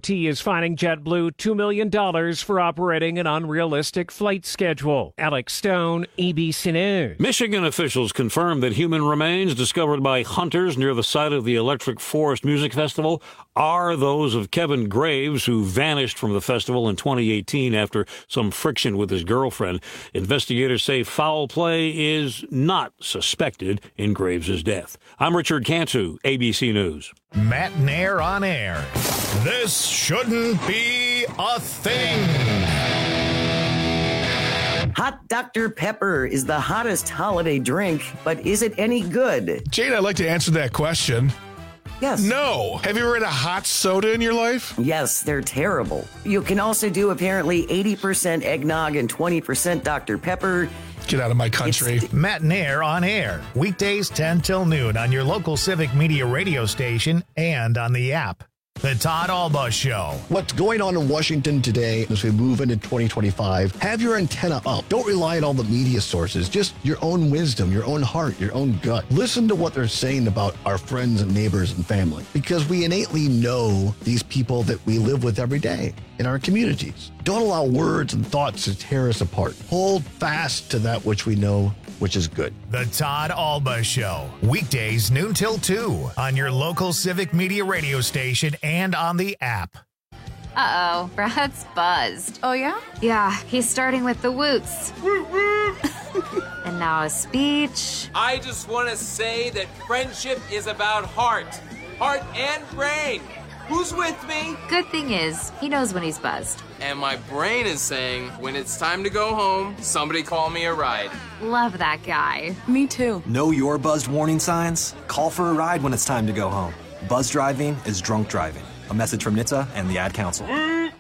FAA is fining JetBlue $2 million for operating an unrealistic flight schedule. Alex Stone, ABC News. Michigan officials confirmed that human remains discovered by hunters near the site of the Electric Forest Music Festival are those of Kevin Graves, who vanished from the festival in 2018 after some friction with his girlfriend. Investigators say foul play is not suspected in Graves' death. I'm Richard Cantu, ABC News. Matt Nair on air. This shouldn't be a thing. Hot Dr. Pepper is the hottest holiday drink, but is it any good? Jane, I'd like to answer that question. Yes. No. Have you ever had a hot soda in your life? Yes, they're terrible. You can also do apparently 80% eggnog and 20% Dr. Pepper. Get out of my country. Matt Nair on air. Weekdays 10 till noon on your local Civic Media radio station and on the app. The Todd Alba Show. What's going on in Washington today as we move into 2025? Have your antenna up. Don't rely on all the media sources. Just your own wisdom, your own heart, your own gut. Listen to what they're saying about our friends and neighbors and family, because we innately know these people that we live with every day in our communities. Don't allow words and thoughts to tear us apart. Hold fast to that which we know, which is good. The Todd Alba Show. Weekdays noon till 2 on your local Civic Media radio station and on the app. Uh-oh, Brad's buzzed. Oh, yeah? Yeah, he's starting with the woots. And now a speech. I just want to say that friendship is about heart and brain. Who's with me? Good thing is, he knows when he's buzzed. And my brain is saying, when it's time to go home, somebody call me a ride. Love that guy. Me too. Know your buzzed warning signs? Call for a ride when it's time to go home. Buzz driving is drunk driving. A message from NHTSA and the Ad Council.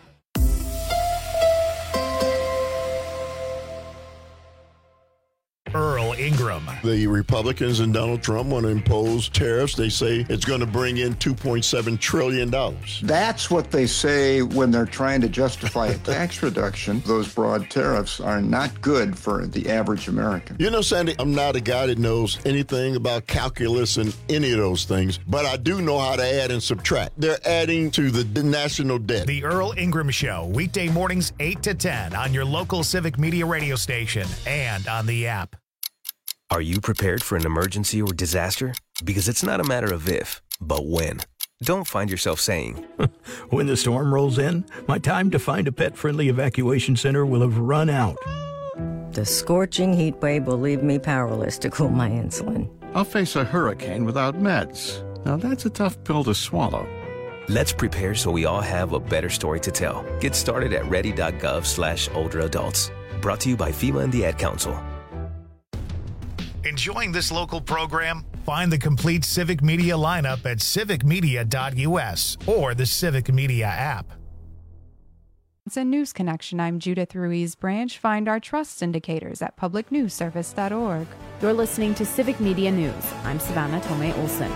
Earl Ingram. The Republicans and Donald Trump want to impose tariffs. They say it's going to bring in $2.7 trillion. That's what they say when they're trying to justify a tax reduction. Those broad tariffs are not good for the average American. You know, Sandy, I'm not a guy that knows anything about calculus and any of those things, but I do know how to add and subtract. They're adding to the national debt. The Earl Ingram Show, weekday mornings 8 to 10 on your local Civic Media radio station and on the app. Are you prepared for an emergency or disaster? Because it's not a matter of if, but when. Don't find yourself saying, when the storm rolls in, my time to find a pet-friendly evacuation center will have run out. The scorching heat wave will leave me powerless to cool my insulin. I'll face a hurricane without meds. Now that's a tough pill to swallow. Let's prepare so we all have a better story to tell. Get started at ready.gov/older adults. Brought to you by FEMA and the Ad Council. Enjoying this local program? Find the complete Civic Media lineup at civicmedia.us or the Civic Media app. It's a News Connection. I'm Judith Ruiz Branch. Find our trust indicators at publicnewsservice.org. You're listening to Civic Media News. I'm Savannah Tomei Olson.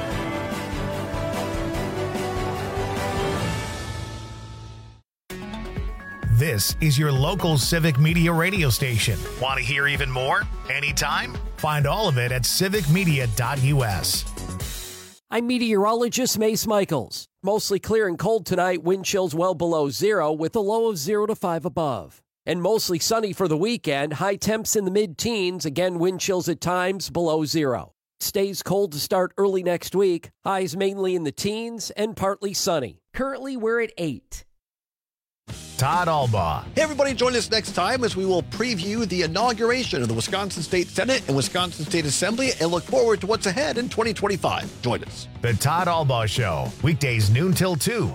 This is your local Civic Media radio station. Want to hear even more? Anytime? Find all of it at civicmedia.us. I'm meteorologist Mace Michaels. Mostly clear and cold tonight, wind chills well below zero with a low of 0 to 5 above. And mostly sunny for the weekend, high temps in the mid-teens, again wind chills at times below zero. Stays cold to start early next week, highs mainly in the teens and partly sunny. Currently we're at 8. Todd Alba. Hey, everybody, join us next time as we will preview the inauguration of the Wisconsin State Senate and Wisconsin State Assembly and look forward to what's ahead in 2025. Join us. The Todd Alba Show, weekdays noon till 2.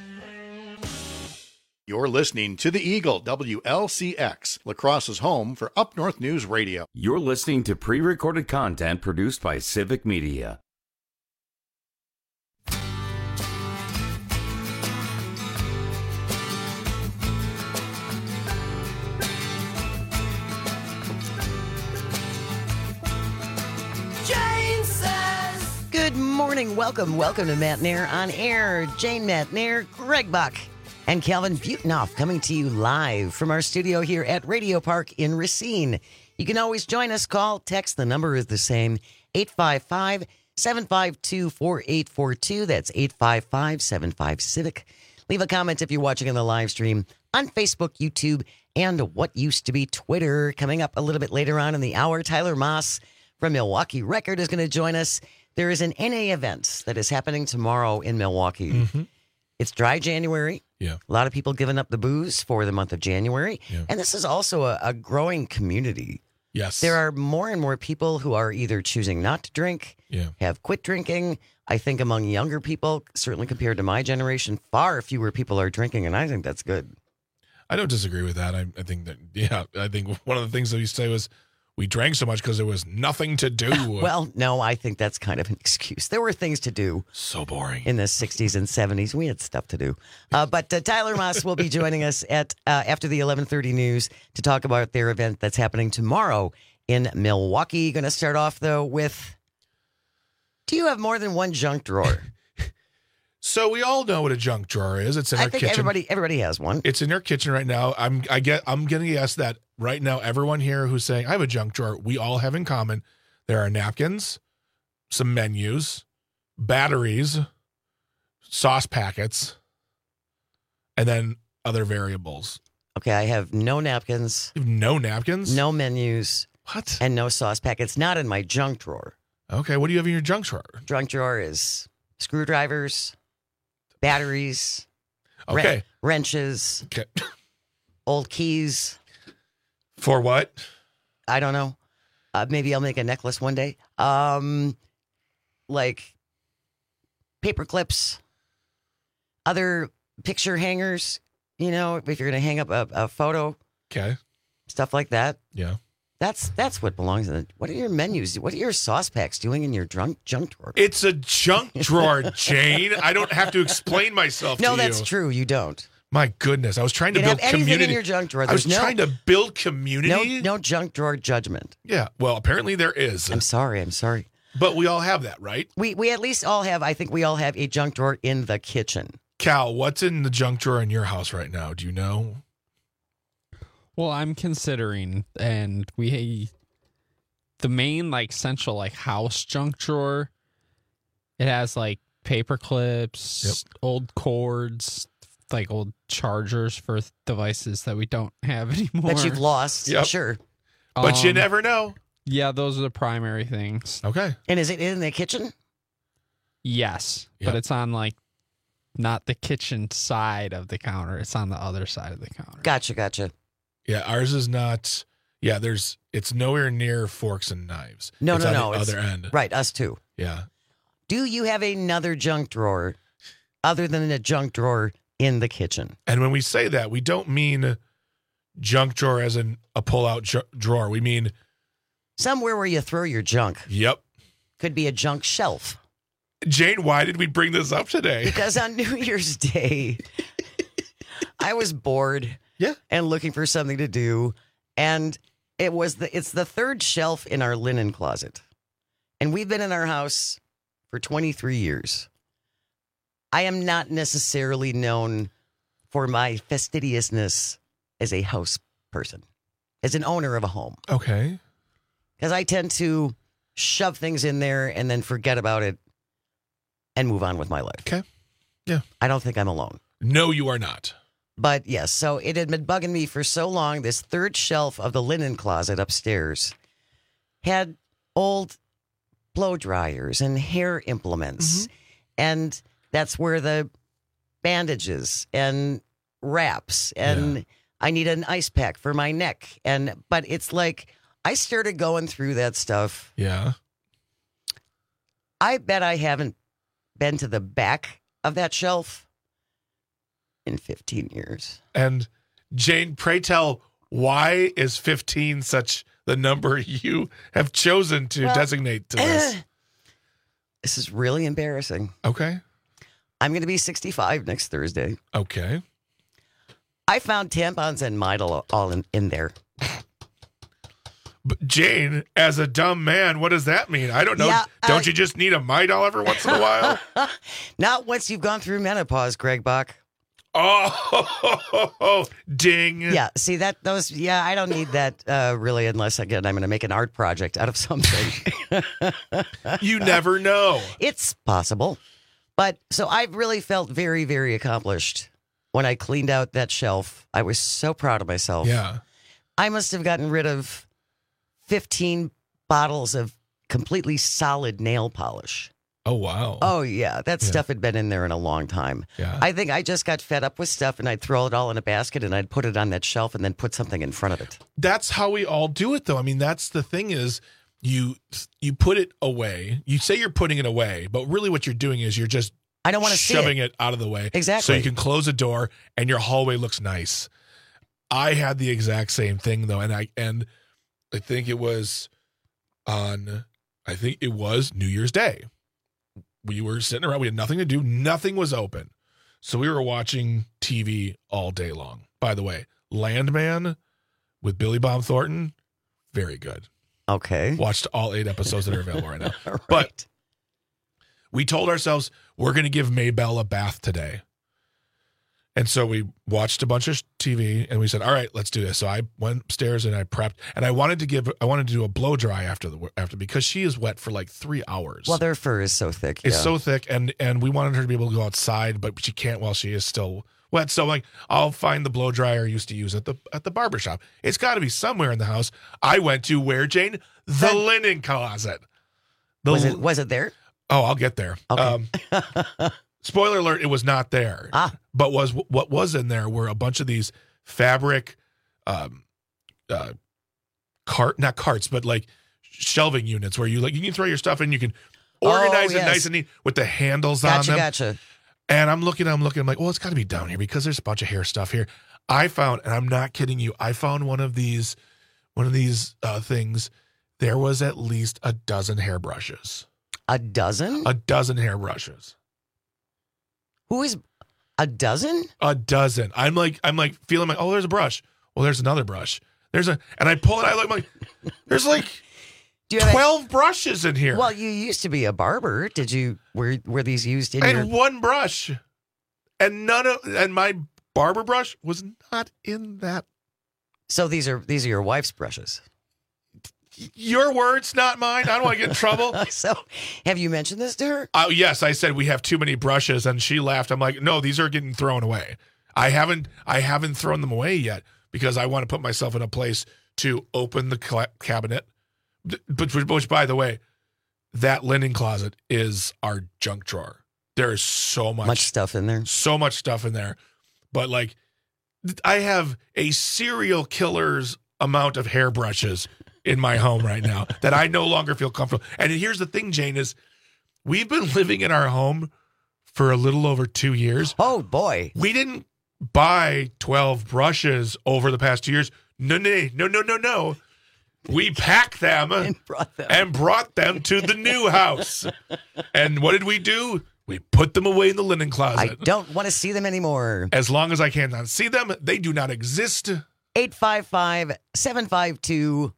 You're listening to The Eagle, WLCX, La Crosse's home for Up North News Radio. You're listening to pre-recorded content produced by Civic Media. Good morning. Welcome to Matt Nair on Air. Jane Matt Nair, Greg Buck, and Calvin Butenoff coming to you live from our studio here at Radio Park in Racine. You can always join us. Call, text. The number is the same, 855-752-4842. That's 855-75-CIVIC. Leave a comment if you're watching in the live stream on Facebook, YouTube, and what used to be Twitter. Coming up a little bit later on in the hour, Tyler Moss from Milwaukee Record is going to join us. There is an NA event that is happening tomorrow in Milwaukee. Mm-hmm. It's Dry January. Yeah. A lot of people giving up the booze for the month of January. Yeah. And this is also a growing community. Yes. There are more and more people who are either choosing not to drink, have quit drinking. I think among younger people, certainly compared to my generation, far fewer people are drinking, and I think that's good. I don't disagree with that. I think that, I think one of the things that we say was we drank so much because there was nothing to do. Well, no, I think that's kind of an excuse. There were things to do. So boring. In the 60s and 70s. We had stuff to do. But Tyler Moss will be joining us at after the 11:30 news to talk about their event that's happening tomorrow in Milwaukee. Going to start off, though, with, do you have more than one junk drawer? So we all know what a junk drawer is. It's in our kitchen. Everybody has one. It's in their kitchen right now. I'm going to guess that right now everyone here who's saying I have a junk drawer, we all have in common. There are napkins, some menus, batteries, sauce packets, and then other variables. Okay, I have no napkins. You have no napkins? No menus. What? And no sauce packets. Not in my junk drawer. Okay, what do you have in your junk drawer? Junk drawer is screwdrivers, batteries, okay, wrenches, okay, old keys. For what? I don't know. Maybe I'll make a necklace one day. Like paper clips, other picture hangers. You know, if you're going to hang up a photo. Okay. Stuff like that. Yeah. That's what belongs in it. What are your menus? What are your sauce packs doing in your junk drawer? It's a junk drawer, Jane. I don't have to explain myself to you. No, that's true. You don't. My goodness. I was trying to you build have anything community. In your junk drawer. I was trying to build community. No junk drawer judgment. Yeah. Well, apparently there is. I'm sorry. But we all have that, right? We at least all have, I think we all have a junk drawer in the kitchen. Cal, what's in the junk drawer in your house right now? Do you know? Well, I'm considering, and the main central house junk drawer, it has paper clips, old cords, old chargers for devices that we don't have anymore. That you've lost, sure. But you never know. Yeah, those are the primary things. Okay. And is it in the kitchen? Yes, but it's on not the kitchen side of the counter. It's on the other side of the counter. Gotcha. Yeah, ours is not. Yeah, it's nowhere near forks and knives. No. It's on the other end. Right, us too. Yeah. Do you have another junk drawer other than a junk drawer in the kitchen? And when we say that, we don't mean junk drawer as in a pull-out drawer. We mean somewhere where you throw your junk. Yep. Could be a junk shelf. Jane, why did we bring this up today? Because on New Year's Day, I was bored. Yeah. And looking for something to do. And it's the third shelf in our linen closet. And we've been in our house for 23 years. I am not necessarily known for my fastidiousness as a house person, as an owner of a home. Okay. Because I tend to shove things in there and then forget about it and move on with my life. Okay. Yeah. I don't think I'm alone. No, you are not. But yes, so it had been bugging me for so long. This third shelf of the linen closet upstairs had old blow dryers and hair implements. Mm-hmm. And that's where the bandages and wraps and I need an ice pack for my neck. But it's I started going through that stuff. Yeah. I bet I haven't been to the back of that shelf in 15 years. And Jane, pray tell, why is 15 such the number you have chosen to designate to this? This is really embarrassing. Okay. I'm going to be 65 next Thursday. Okay. I found tampons and Midol all in there. But Jane, as a dumb man, what does that mean? I don't know. Yeah, don't you just need a Midol every once in a while? Not once you've gone through menopause, Greg Bach. Oh, ding. Yeah, see I don't need that really unless, again, I'm going to make an art project out of something. You never know. It's possible. But so I've really felt very, very accomplished when I cleaned out that shelf. I was so proud of myself. Yeah. I must have gotten rid of 15 bottles of completely solid nail polish. Oh, wow. Oh, yeah. That stuff had been in there in a long time. Yeah. I think I just got fed up with stuff, and I'd throw it all in a basket, and I'd put it on that shelf and then put something in front of it. That's how we all do it, though. I mean, that's the thing is you put it away. You say you're putting it away, but really what you're doing is you're just I don't want to see shoving it out of the way. Exactly. So you can close a door and your hallway looks nice. I had the exact same thing, though, and I think it was New Year's Day. We were sitting around. We had nothing to do. Nothing was open. So we were watching TV all day long. By the way, Landman with Billy Bob Thornton, very good. Okay. Watched all 8 episodes that are available right now. Right. But we told ourselves we're going to give Maybelle a bath today. And so we watched a bunch of TV and we said, all right, let's do this. So I went upstairs and I prepped and I wanted to do a blow dry after because she is wet for like 3 hours. Well, their fur is so thick. It's so thick and we wanted her to be able to go outside, but she can't while she is still wet. So like I'll find the blow dryer I used to use at the barbershop. It's got to be somewhere in the house. I went to where, Jane? The linen closet. Was it there? Oh, I'll get there. Okay. Spoiler alert, it was not there. But what was in there were a bunch of these fabric not carts, but like shelving units where you can throw your stuff in, you can organize it nice and neat with the handles on them. Gotcha. And I'm looking, I'm like, well, it's got to be down here because there's a bunch of hair stuff here. I found, and I'm not kidding you, I found one of these things. There was at least a dozen hairbrushes. A dozen? A dozen hairbrushes. Who is a dozen? A dozen. I'm like feeling like, oh, there's a brush. Well, there's another brush. And I pull it. I look like there's like 12 brushes in here. Well, you used to be a barber. Did you? Were these used in your? One brush, and my barber brush was not in that. So these are your wife's brushes. Your words, not mine. I don't want to get in trouble. So, have you mentioned this to her? Yes, I said we have too many brushes, and she laughed. I'm like, no, these are getting thrown away. I haven't thrown them away yet because I want to put myself in a place to open the cabinet. But which, by the way, that linen closet is our junk drawer. There is so much stuff in there. So much stuff in there, but like, I have a serial killer's amount of hairbrushes in my home right now that I no longer feel comfortable. And here's the thing, Jane, is we've been living in our home for a little over 2 years. Oh, boy. We didn't buy 12 brushes over the past 2 years. No. We packed them and brought them to the new house. And what did we do? We put them away in the linen closet. I don't want to see them anymore. As long as I cannot see them, they do not exist. 855-752-4842,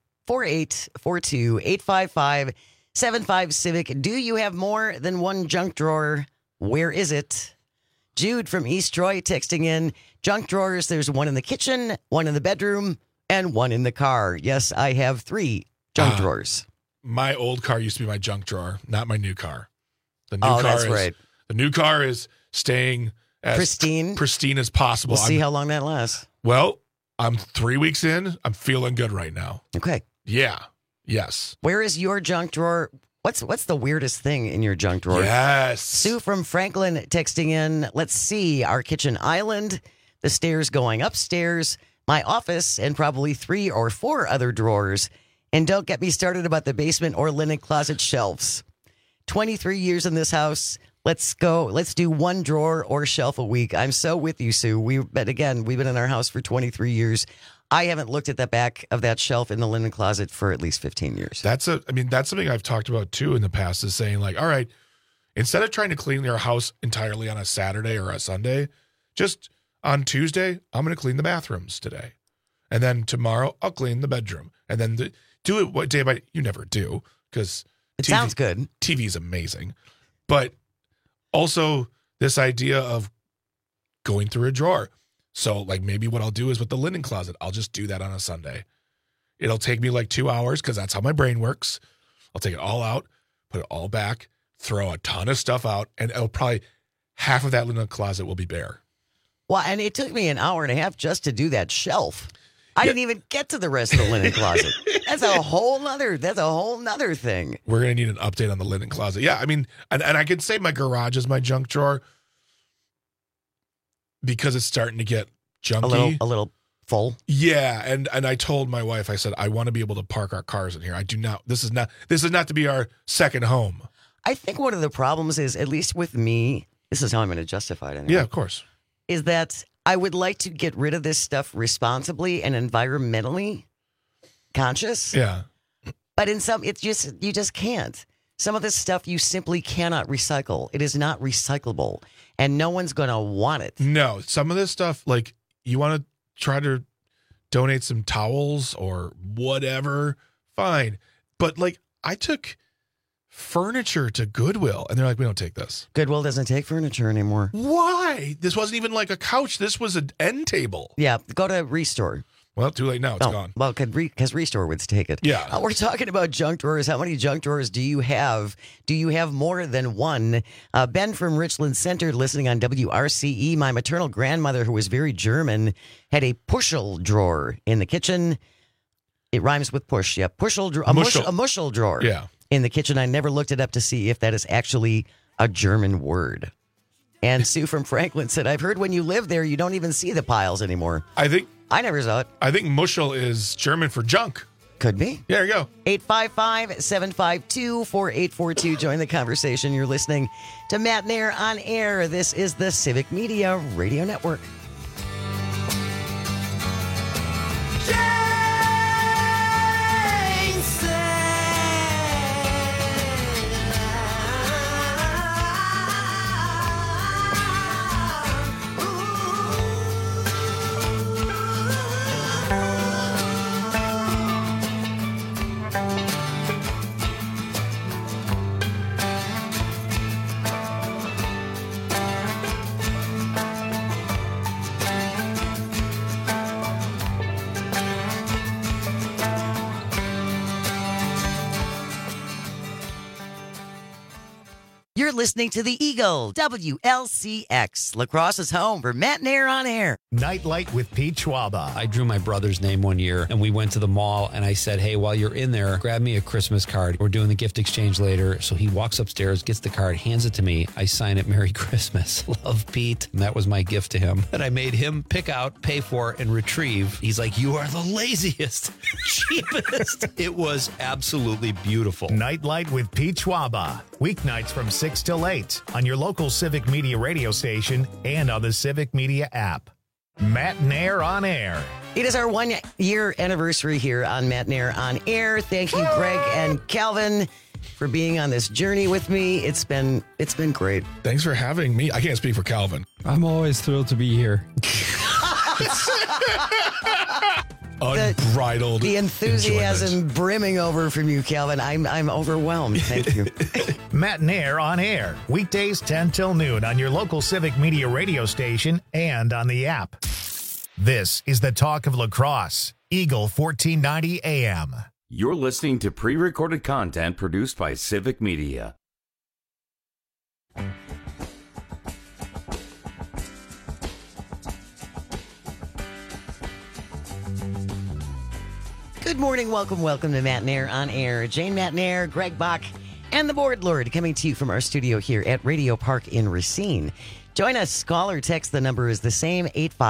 855-75-CIVIC. Do you have more than one junk drawer? Where is it? Jude from East Troy texting in, junk drawers, there's one in the kitchen, one in the bedroom, and one in the car. Yes, I have 3 junk drawers. My old car used to be my junk drawer, not my new car. The new right. The new car is staying as pristine as possible. We'll see how long that lasts. Well, I'm 3 weeks in. I'm feeling good right now. Okay. Yeah. Yes. Where is your junk drawer? What's the weirdest thing in your junk drawer? Yes. Sue from Franklin texting in, let's see, our kitchen island, the stairs going upstairs, my office, and probably 3 or 4 other drawers. And don't get me started about the basement or linen closet shelves. 23 years in this house. Let's go. Let's do 1 drawer or shelf a week. I'm so with you, Sue. But again, we've been in our house for 23 years. I haven't looked at the back of that shelf in the linen closet for at least 15 years. That's something I've talked about too in the past, is saying like, all right, instead of trying to clean your house entirely on a Saturday or a Sunday, just on Tuesday, I'm going to clean the bathrooms today. And then tomorrow I'll clean the bedroom. And then do it what day by you never do, because it sounds good. TV is amazing. But also this idea of going through a drawer. So like maybe what I'll do is with the linen closet, I'll just do that on a Sunday. It'll take me like 2 hours because that's how my brain works. I'll take it all out, put it all back, throw a ton of stuff out, and it'll probably half of that linen closet will be bare. Well, and it took me an hour and a half just to do that shelf. I didn't even get to the rest of the linen closet. That's a whole nother thing. We're going to need an update on the linen closet. Yeah, I mean, and I could say my garage is my junk drawer because it's starting to get junky. A little full. Yeah, and I told my wife, I said, I want to be able to park our cars in here. I do not. This is not to be our second home. I think one of the problems is, at least with me, this is how I'm going to justify it anyway. Yeah, of course. Is that I would like to get rid of this stuff responsibly and environmentally conscious. Yeah. But in some, you just can't. Some of this stuff you simply cannot recycle. It is not recyclable, and no one's going to want it. No, some of this stuff, like you want to try to donate some towels or whatever, fine. But like I took furniture to Goodwill, and they're like, we don't take this. Goodwill doesn't take furniture anymore. Why? This wasn't even like a couch. This was an end table. Yeah, go to Restore. Well, too late now. It's gone. Well, because Restore would take it. Yeah. We're talking about junk drawers. How many junk drawers do you have? Do you have more than one? Ben from Richland Center, listening on WRCE. My maternal grandmother, who was very German, had a pushel drawer in the kitchen. It rhymes with push. Yeah, pushel drawer. A mushel drawer. Yeah. In the kitchen. I never looked it up to see if that is actually a German word. And Sue from Franklin said, I've heard when you live there, you don't even see the piles anymore. I never saw it. I think mushel is German for junk. Could be. There you go. 855-752-4842. Join the conversation. You're listening to Matt Nair on Air. This is the Civic Media Radio Network. You're listening to The Eagle, WLCX, La Crosse's home for Matt Nair on Air. Nightlight with Pete Schwaba. I drew my brother's name one year, and we went to the mall, and I said, hey, while you're in there, grab me a Christmas card. We're doing the gift exchange later. So he walks upstairs, gets the card, hands it to me. I sign it, Merry Christmas. Love, Pete. And that was my gift to him. And I made him pick out, pay for, and retrieve. He's like, you are the laziest, cheapest. It was absolutely beautiful. Nightlight with Pete Schwaba. Weeknights from 6 till 8 on your local Civic Media radio station and on the Civic Media app. Matt Nair on Air. It is our 1 year anniversary here on Matt Nair on Air. Thank you, Greg and Calvin, for being on this journey with me. It's been great. Thanks for having me. I can't speak for Calvin. I'm always thrilled to be here. Unbridled. The enthusiasm enjoyment. brimming over from you, Calvin. I'm overwhelmed. Thank you. Matt Nair on Air. Weekdays 10 till noon on your local Civic Media radio station and on the app. This is the talk of La Crosse. Eagle 1490 AM. You're listening to pre-recorded content produced by Civic Media. Good morning. Welcome to Matt Nair on Air. Jane Matt Nair, Greg Bach, and the Board Lord coming to you from our studio here at Radio Park in Racine. Join us. Call or text. The number is the same,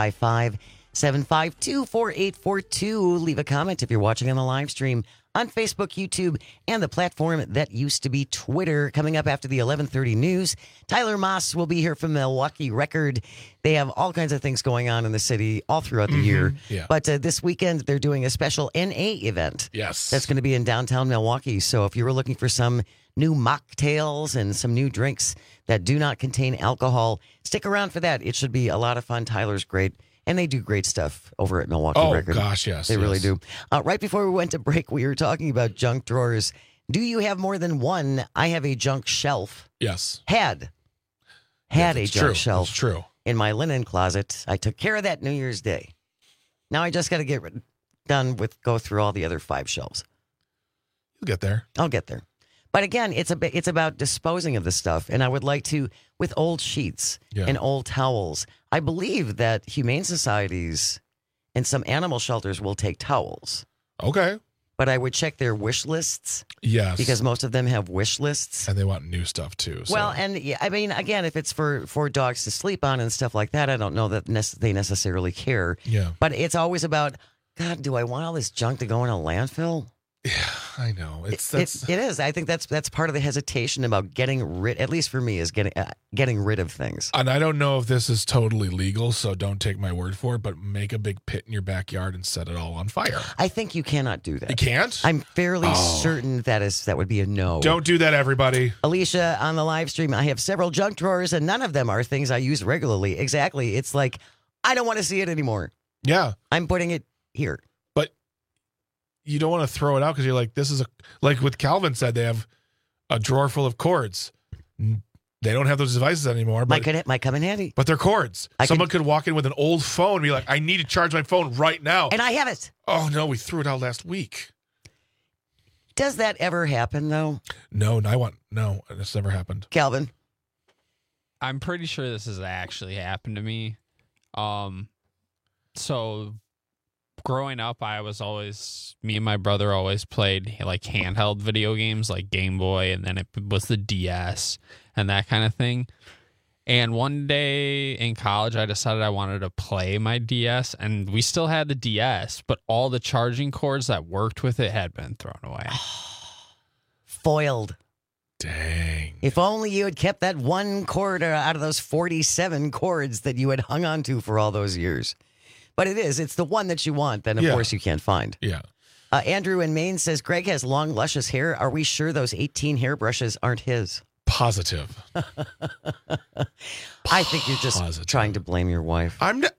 855-752-4842. Leave a comment if you're watching on the live stream on Facebook, YouTube, and the platform that used to be Twitter. Coming up after the 11:30 news, Tyler Moss will be here from Milwaukee Record. They have all kinds of things going on in the city all throughout the year. Yeah. But this weekend, they're doing a special NA event. Yes. That's going to be in downtown Milwaukee. So if you were looking for some new mocktails and some new drinks that do not contain alcohol, stick around for that. It should be a lot of fun. Tyler's great. And they do great stuff over at Milwaukee Record. Oh, gosh, yes. They really do. Right before we went to break, we were talking about junk drawers. Do you have more than one? I have a junk shelf. Yes. Had a junk shelf. That's true. In my linen closet. I took care of that New Year's Day. Now I just got to go through all the other 5 shelves. You'll get there. I'll get there. But again, it's about disposing of the stuff. And I would like to, with old sheets and old towels, I believe that humane societies and some animal shelters will take towels. Okay. But I would check their wish lists. Yes. Because most of them have wish lists. And they want new stuff too. So. Well, and I mean, again, if it's for dogs to sleep on and stuff like that, I don't know that they necessarily care. Yeah. But it's always about, God, do I want all this junk to go in a landfill? Yeah, I know. It is. I think that's part of the hesitation about getting rid, at least for me, is getting rid of things. And I don't know if this is totally legal, so don't take my word for it, but make a big pit in your backyard and set it all on fire. I think you cannot do that. You can't? I'm fairly certain that would be a no. Don't do that, everybody. Alicia, on the live stream, I have several junk drawers, and none of them are things I use regularly. Exactly. It's like, I don't want to see it anymore. Yeah. I'm putting it here. You don't want to throw it out because you're like, this is like what Calvin said, they have a drawer full of cords. They don't have those devices anymore. But, might come in handy. But they're cords. Someone could walk in with an old phone and be like, I need to charge my phone right now. And I have it. Oh, no, we threw it out last week. Does that ever happen, though? No, this never happened. Calvin? I'm pretty sure this has actually happened to me. So growing up, me and my brother always played like handheld video games like Game Boy, and then it was the DS and that kind of thing. And one day in college, I decided I wanted to play my DS, and we still had the DS, but all the charging cords that worked with it had been thrown away. Foiled. Dang. If only you had kept that one cord out of those 47 cords that you had hung on to for all those years. But it's the one that you want, then of course you can't find. Yeah. Andrew in Maine says, Greg has long, luscious hair. Are we sure those 18 hairbrushes aren't his? Positive. I think you're just trying to blame your wife.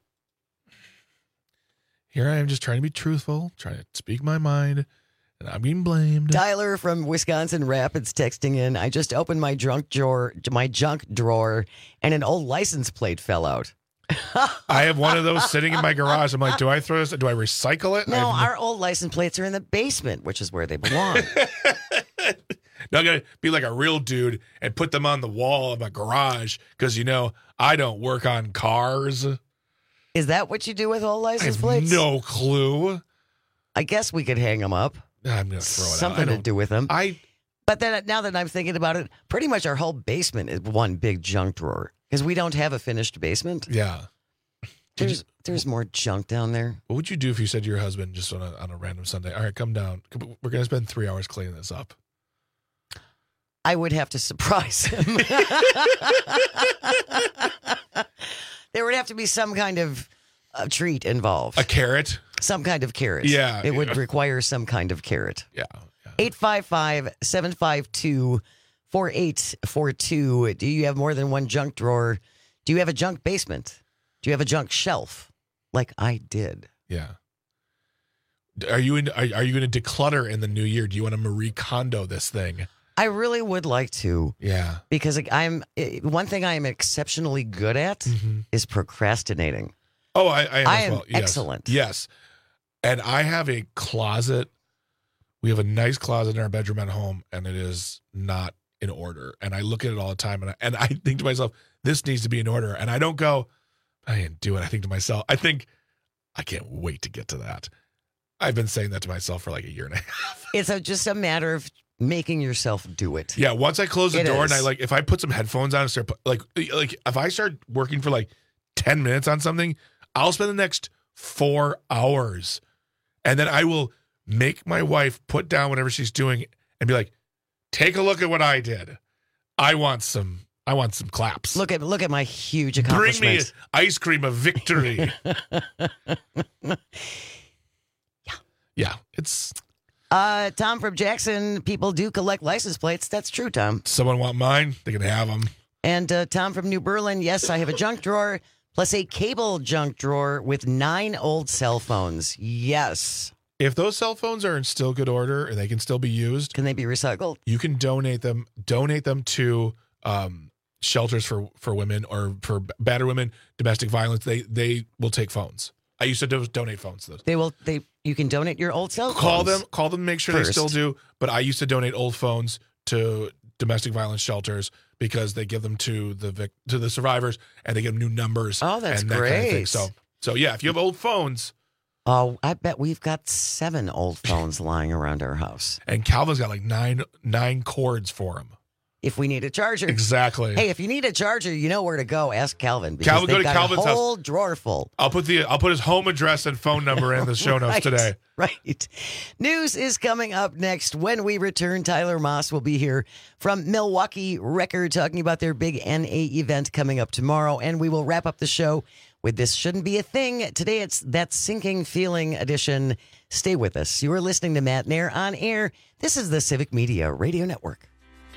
Here I am just trying to be truthful, trying to speak my mind, and I'm being blamed. Tyler from Wisconsin Rapids texting in, I just opened my junk drawer, and an old license plate fell out. I have one of those sitting in my garage. I'm like, do I throw this? Do I recycle it? No, our old license plates are in the basement, which is where they belong. No, I'm going to be like a real dude and put them on the wall of my garage because, I don't work on cars. Is that what you do with old license plates? No clue. I guess we could hang them up. I'm going to throw it out. Something to do with them. But then now that I'm thinking about it, pretty much our whole basement is one big junk drawer. Because we don't have a finished basement. Yeah. There's more junk down there. What would you do if you said to your husband just on a random Sunday, all right, come down. We're going to spend 3 hours cleaning this up. I would have to surprise him. There would have to be some kind of treat involved. A carrot? Some kind of carrot. Yeah. It would require some kind of carrot. Yeah. 855-752-4842. Do you have more than one junk drawer? Do you have a junk basement? Do you have a junk shelf? Like I did. Yeah. Are you going to declutter in the new year? Do you want to Marie Kondo this thing? I really would like to. Yeah. Because one thing I am exceptionally good at is procrastinating. Oh, I am as am well. Yes. Excellent. Yes. And I have a closet. We have a nice closet in our bedroom at home, and it is not in order. And I look at it all the time, and I think to myself, this needs to be in order. And I don't go, I didn't do it. I think to myself, I can't wait to get to that. I've been saying that to myself for like a year and a half. It's just a matter of making yourself do it. Yeah, once I close the door and if I put some headphones on and start like if I start working for like 10 minutes on something, I'll spend the next 4 hours. And then I will make my wife put down whatever she's doing and be like, take a look at what I did. I want some claps. Look at my huge accomplishment. Bring me ice cream of victory. Yeah, it's... Tom from Jackson, people do collect license plates. That's true, Tom. Someone want mine? They can have them. And Tom from New Berlin, yes, I have a junk drawer plus a cable junk drawer with 9 old cell phones. Yes. If those cell phones are in still good order and they can still be used, can they be recycled? You can donate them to shelters for women or for battered women, domestic violence. They will take phones. I used to donate phones to those. You can donate your old cell phones. Call them, make sure first. They still do. But I used to donate old phones to domestic violence shelters because they give them to the survivors, and they give them new numbers. Oh, that's and that great. Kind of thing. So yeah, if you have old phones. Oh, I bet we've got 7 old phones lying around our house. And Calvin's got like nine cords for him. If we need a charger. Exactly. Hey, if you need a charger, you know where to go. Ask Calvin. Because Calvin, go to got Calvin's a whole house. drawer full. I'll put his home address and phone number in the show notes today. Right. News is coming up next. When we return, Tyler Moss will be here from Milwaukee Record talking about their big NA event coming up tomorrow. And we will wrap up the show with This Shouldn't Be a Thing. Today it's That Sinking Feeling edition. Stay with us. You are listening to Matt Nair on air. This is the Civic Media Radio Network.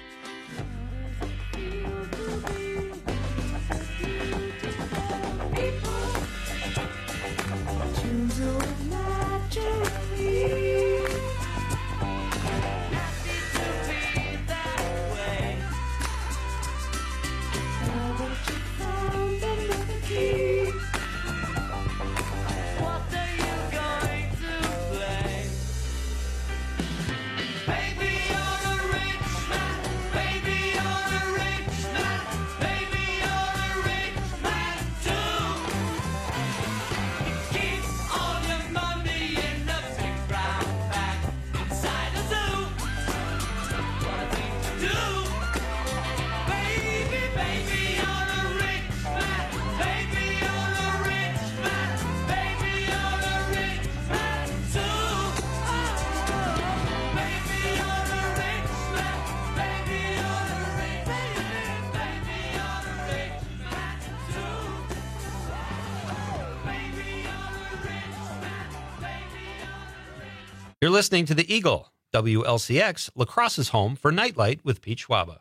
You're listening to the Eagle, WLCX, La Crosse's home for Nightlight with Pete Schwaba.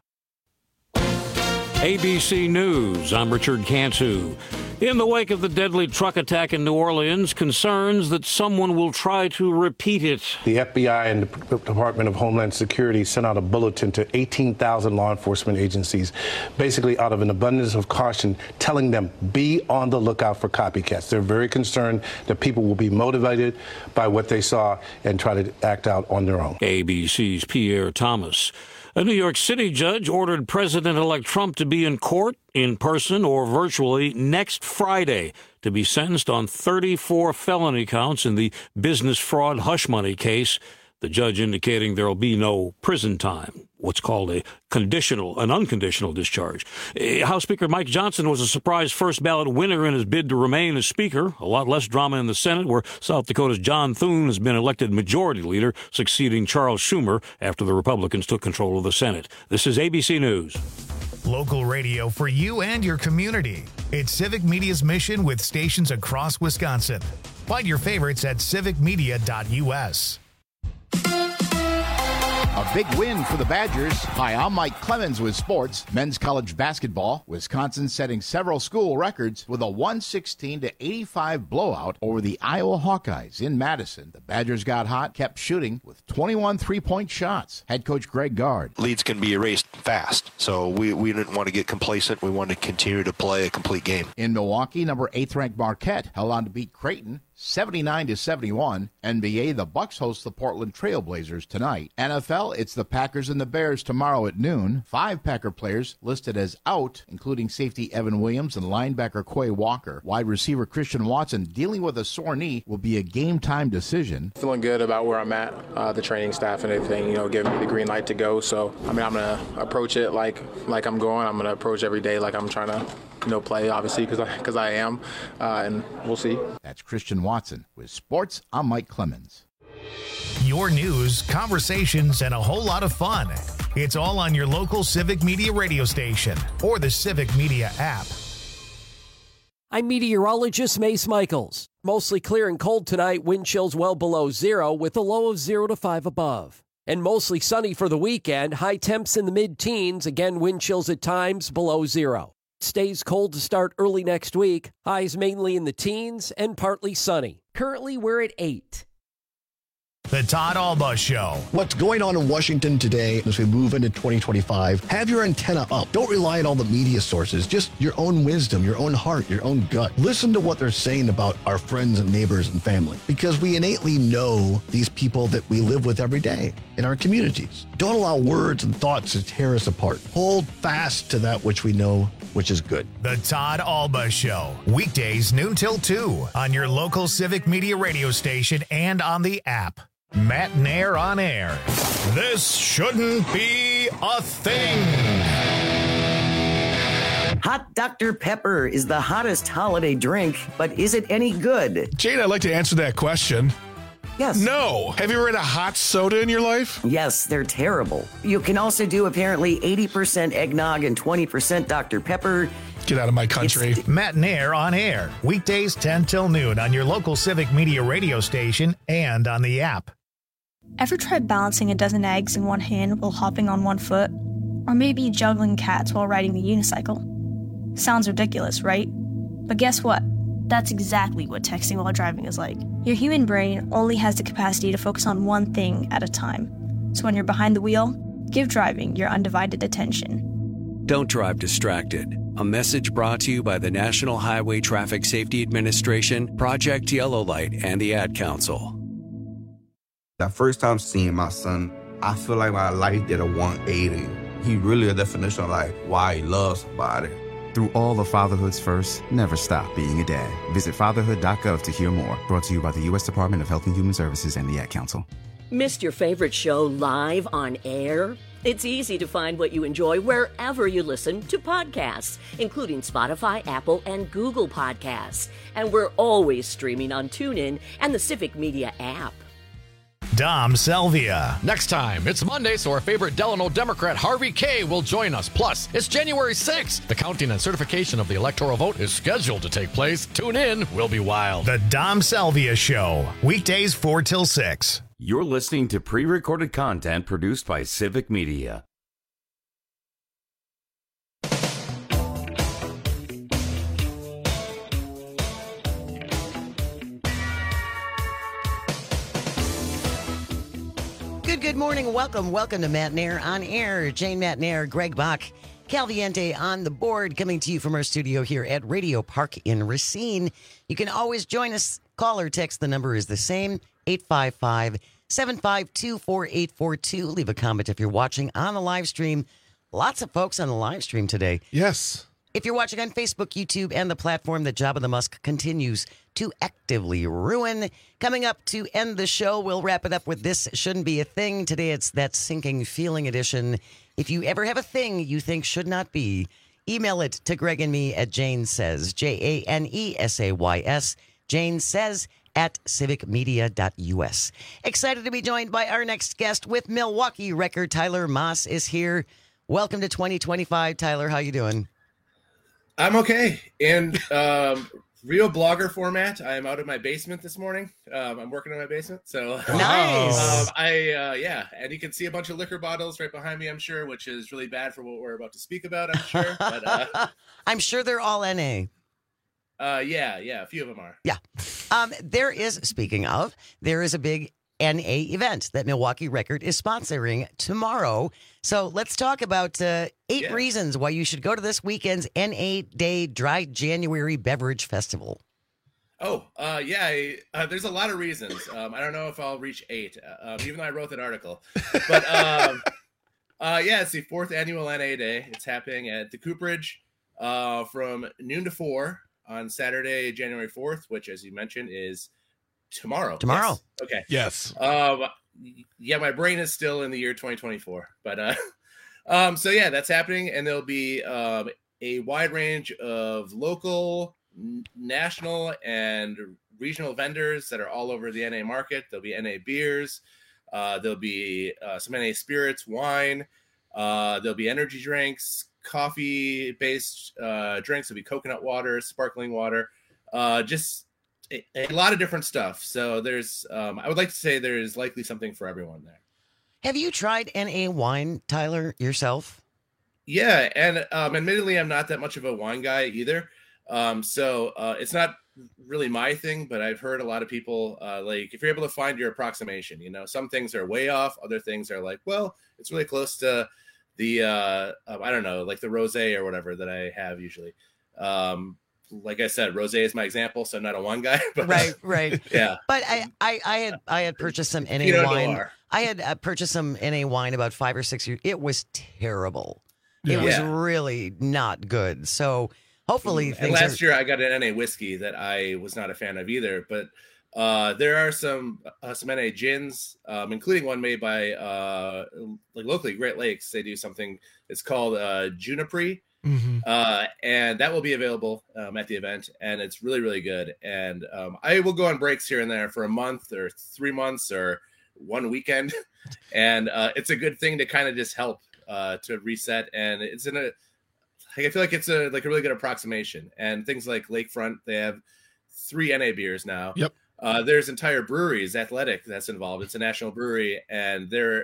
ABC News, I'm Richard Cantu. In the wake of the deadly truck attack in New Orleans, concerns that someone will try to repeat it. The FBI and the Department of Homeland Security sent out a bulletin to 18,000 law enforcement agencies, basically out of an abundance of caution, telling them, be on the lookout for copycats. They're very concerned that people will be motivated by what they saw and try to act out on their own. ABC's Pierre Thomas. A New York City judge ordered President-elect Trump to be in court, in person or virtually, next Friday to be sentenced on 34 felony counts in the business fraud hush money case, the judge indicating there will be no prison time, what's called an unconditional discharge. House Speaker Mike Johnson was a surprise first ballot winner in his bid to remain as Speaker. A lot less drama in the Senate, where South Dakota's John Thune has been elected Majority Leader, succeeding Charles Schumer after the Republicans took control of the Senate. This is ABC News. Local radio for you and your community. It's Civic Media's mission with stations across Wisconsin. Find your favorites at civicmedia.us. A big win for the Badgers. Hi, I'm Mike Clemens with sports. Men's college basketball. Wisconsin setting several school records with a 116-85 blowout over the Iowa Hawkeyes in Madison. The Badgers got hot, kept shooting with 21 three-point shots. Head coach Greg Gard. Leads can be erased fast, so we didn't want to get complacent. We wanted to continue to play a complete game. In Milwaukee, number 8th-ranked Marquette held on to beat Creighton 79-71. NBA, the Bucks host the Portland Trail Blazers tonight. NFL, it's the Packers and the Bears tomorrow at noon. 5 Packer players listed as out, including safety Evan Williams and linebacker Quay Walker. Wide receiver Christian Watson, dealing with a sore knee, will be a game-time decision. Feeling good about where I'm at, the training staff and everything, giving me the green light to go. So, I'm going to approach it like I'm going. I'm going to approach every day like I'm trying to play, obviously, because I am, and we'll see. That's Christian Watson. With sports, I'm Mike Clemens. Your news, conversations, and a whole lot of fun. It's all on your local Civic Media radio station or the Civic Media app. I'm meteorologist Mace Michaels. Mostly clear and cold tonight, wind chills well below 0 with a low of 0 to 5 above. And mostly sunny for the weekend, high temps in the mid-teens, again wind chills at times below 0. Stays cold to start early next week. Highs mainly in the teens and partly sunny. Currently, we're at 8. The Todd Alba Show. What's going on in Washington today as we move into 2025? Have your antenna up. Don't rely on all the media sources. Just your own wisdom, your own heart, your own gut. Listen to what they're saying about our friends and neighbors and family, because we innately know these people that we live with every day in our communities. Don't allow words and thoughts to tear us apart. Hold fast to that which we know, which is good. The Todd Alba Show. Weekdays noon till 2 on your local Civic Media radio station and on the app. Matt Nair on air. This shouldn't be a thing. Hot Dr. Pepper is the hottest holiday drink, but is it any good? Jane, I'd like to answer that question. Yes. No. Have you ever had a hot soda in your life? Yes, they're terrible. You can also do apparently 80% eggnog and 20% Dr. Pepper. Get out of my country. Matt Nair on air. Weekdays 10 till noon on your local Civic Media radio station and on the app. Ever tried balancing a dozen eggs in one hand while hopping on one foot? Or maybe juggling cats while riding the unicycle? Sounds ridiculous, right? But guess what? That's exactly what texting while driving is like. Your human brain only has the capacity to focus on one thing at a time. So when you're behind the wheel, give driving your undivided attention. Don't drive distracted. A message brought to you by the National Highway Traffic Safety Administration, Project Yellow Light, and the Ad Council. That first time seeing my son, I feel like my life did a 180. He really a definition of like why he loves somebody. Through all of fatherhood's first, never stop being a dad. Visit fatherhood.gov to hear more. Brought to you by the U.S. Department of Health and Human Services and the Ad Council. Missed your favorite show live on air? It's easy to find what you enjoy wherever you listen to podcasts, including Spotify, Apple, and Google Podcasts. And we're always streaming on TuneIn and the Civic Media app. Dom Selvia. Next time, it's Monday, so our favorite Delano Democrat Harvey Kaye will join us. Plus, it's January 6th. The counting and certification of the electoral vote is scheduled to take place. Tune in. We'll be wild. The Dom Selvia Show. Weekdays 4 till 6. You're listening to pre-recorded content produced by Civic Media. Good morning. Welcome to Matt Nair on air. Jane Matt Nair, Greg Bach, Calviente on the board, coming to you from our studio here at Radio Park in Racine. You can always join us. Call or text. The number is the same, 855-752-4842. Leave a comment if you're watching on the live stream. Lots of folks on the live stream today. Yes. If you're watching on Facebook, YouTube, and the platform that Jabba the Musk continues to actively ruin. Coming up to end the show, we'll wrap it up with This Shouldn't Be a Thing. Today it's that sinking feeling edition. If you ever have a thing you think should not be, email it to Greg and me at Jane Says, JANESAYS, Jane Says at civicmedia.us. Excited to be joined by our next guest with Milwaukee record. Tyler Moss is here. Welcome to 2025, Tyler. How you doing? I'm okay. In real blogger format, I am out of my basement this morning. I'm working in my basement, so nice. And you can see a bunch of liquor bottles right behind me, I'm sure, which is really bad for what we're about to speak about, I'm sure. But I'm sure they're all NA. Yeah, a few of them are. Yeah. There is a big NA event that Milwaukee Record is sponsoring tomorrow. So let's talk about 8 reasons why you should go to this weekend's NA Day Dry January Beverage Festival. There's a lot of reasons. I don't know if I'll reach 8, even though I wrote that article. But it's the 4th annual NA Day. It's happening at the Cooperage from noon to 4 on Saturday, January 4th, which, as you mentioned, is tomorrow. Tomorrow. Yes. Okay. Yes. My brain is still in the year 2024, but that's happening, and there'll be a wide range of local, national, and regional vendors that are all over the NA market. There'll be NA beers, there'll be some NA spirits, wine, there'll be energy drinks, coffee-based drinks. There'll be coconut water, sparkling water, just a lot of different stuff. So there's, I would like to say there's likely something for everyone there. Have you tried NA wine, Tyler, yourself? Yeah, and admittedly, I'm not that much of a wine guy either. So it's not really my thing, but I've heard a lot of people like if you're able to find your approximation, some things are way off, other things are like, well, it's really close to the I don't know, like the rosé or whatever that I have usually. Like I said, rosé is my example, so I'm not a wine guy. But, right. Yeah. But I had purchased some NA Pinot wine. Noir. I had purchased some NA wine about 5 or 6 years. It was terrible. Yeah. It was Yeah. really not good. So hopefully And things last year I got an NA whiskey that I was not a fan of either, but there are some NA gins, including one made by like locally Great Lakes. They do something. It's called Juniper, and that will be available at the event, and it's really, really good. And I will go on breaks here and there for a month or 3 months or one weekend, and it's a good thing to kind of just help to reset. And it's I feel like it's a really good approximation. And things like Lakefront, they have 3 NA beers now. Yep. There's entire breweries, Athletic, that's involved. It's a national brewery, and they're